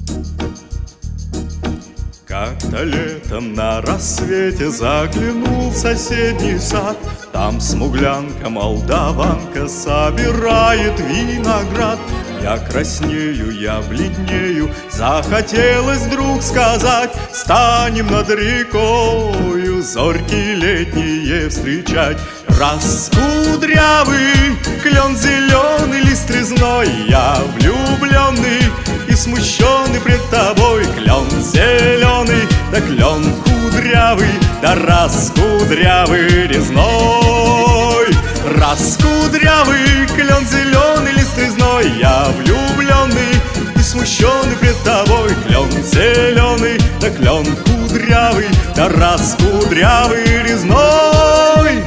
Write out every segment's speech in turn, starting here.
Как-то летом на рассвете заглянул в соседний сад. Там смуглянка-молдаванка собирает виноград. Я краснею, я бледнею, захотелось вдруг сказать: станем над рекою зорьки летние встречать. Раскудрявый клен зеленый, лист резной, я влюбленный и смущенный пред тобой. Клен зеленый, да клен кудрявый, да раскудрявый резной. Раскудрявый клен зеленый, лист резной, я влюбленный и смущенный пред тобой. Клен зеленый, да клен кудрявый, да раскудрявый резной.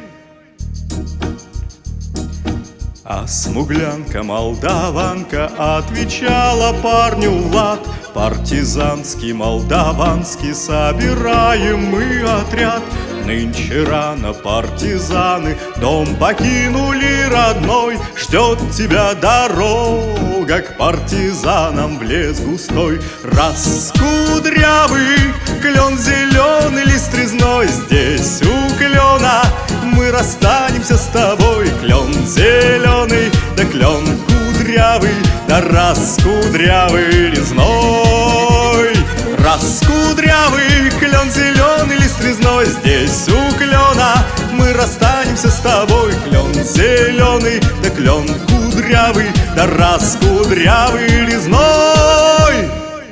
А смуглянка-молдаванка отвечала парню в лад: партизанский, молдаванский, собираем мы отряд. Нынче рано партизаны дом покинули родной. Ждет тебя дорога к партизанам в лес густой. Раскудрявый клен зеленый, лист резной, здесь у клена мы расстанемся с тобой. Клен зеленый, да клен кудрявый, да раскудрявый резной. Раскудрявый клен зеленый, лист резной, здесь у клена мы расстанемся с тобой. Клен зеленый, да клен кудрявый, да раскудрявый резной.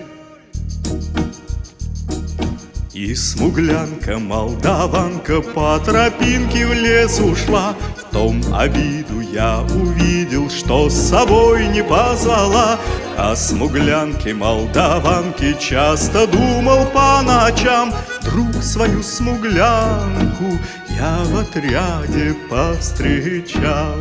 И смуглянка-молдаванка по тропинке в лес ушла. В том обиду я увидел, что с собой не позвала. О смуглянке-молдаванке часто думал по ночам. Вдруг свою смуглянку я в отряде повстречал.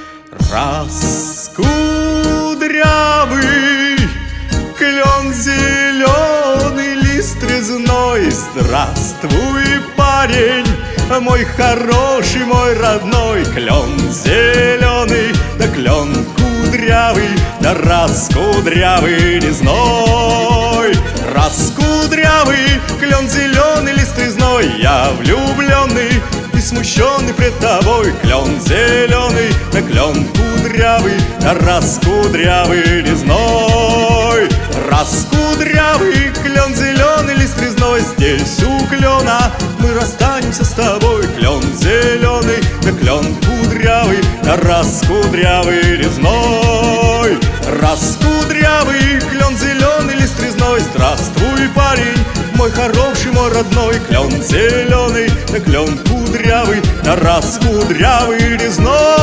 Раскудрявый клен зеленый, лист резной, здравствуй, парень, мой хороший, мой родной. Клен зеленый, да клен кудрявый, да раскудрявый резной. Раскудрявый клен зеленый, лист резной, я влюбленный и смущенный пред тобой. Клен зеленый, да клен кудрявый, да раскудрявый резной. Раскудрявый клен зеленый, лист резной, здесь у клена мы расстанемся с тобой. Клен зеленый, да клен кудрявый, да раскудрявый резной. Раскудрявый клен зеленый, лист резной, здравствуй, парень, мой хороший, мой родной. Клен зеленый, да клен кудрявый, да раскудрявый резной.